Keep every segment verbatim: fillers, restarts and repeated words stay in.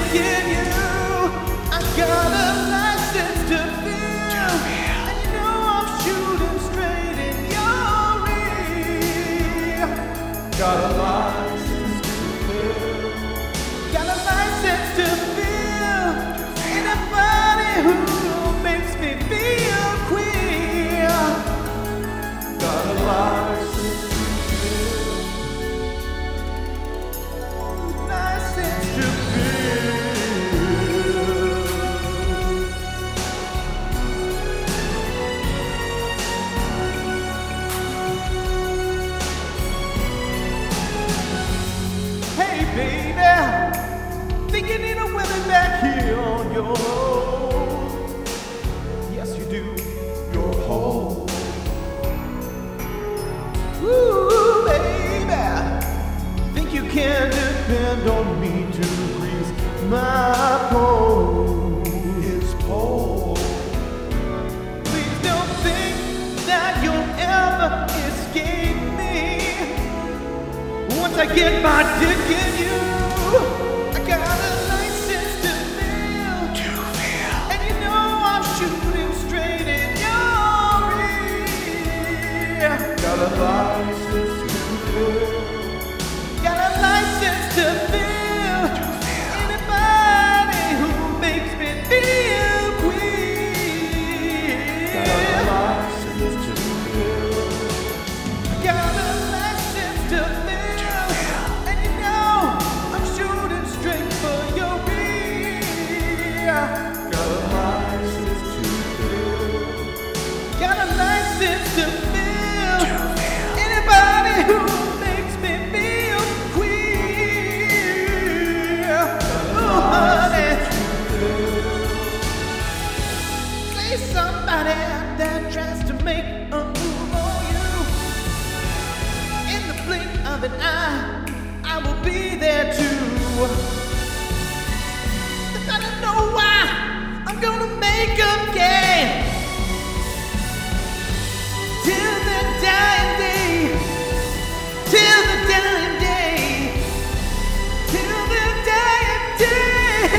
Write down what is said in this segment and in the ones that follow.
digging you. I got a license to feel, and you know I'm shooting straight in your ear. Got a license to feel, got a license to feel anybody who makes me feel queer. Got a license to feel, license to feel. Hey baby, think you need a women back here on your own. Yes you do, you're whole. Ooh baby, think you can depend on me to grease my pole. His pole. Please don't think that you'll ever escape me. Once I get my dick in you, I got a license to feel, to feel. And you know I'm shooting straight in your ear. Got a license to feel, got a license to feel, to feel. Anybody who makes me feel queer. Got a license to feel, got a license to feel. To feel, to feel anybody who makes me feel queer. Oh, honey, say somebody out there tries to make a move on you. In the blink of an eye, I will be there too. I don't know why I'm gonna make them gay. Till the dying day, till the dying day, till the dying day.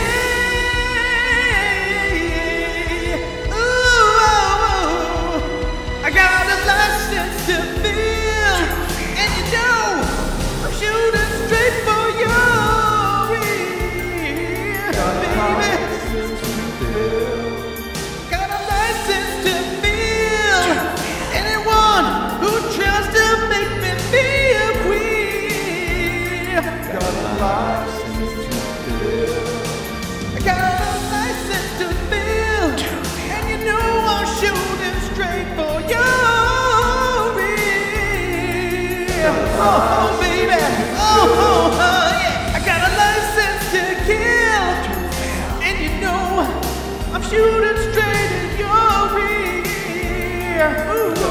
Ooh, I got a license to feel, and you know I'm shooting straight for your ear, baby. Got a license to feel. Anyone who tries to make me feel queer. Got a license to feel, I got a license to feel, and you know I'm shooting straight for your ear. Oh, baby, oh, oh, yeah. I got a license to kill, and you know I'm shooting straight in your ear. Ooh.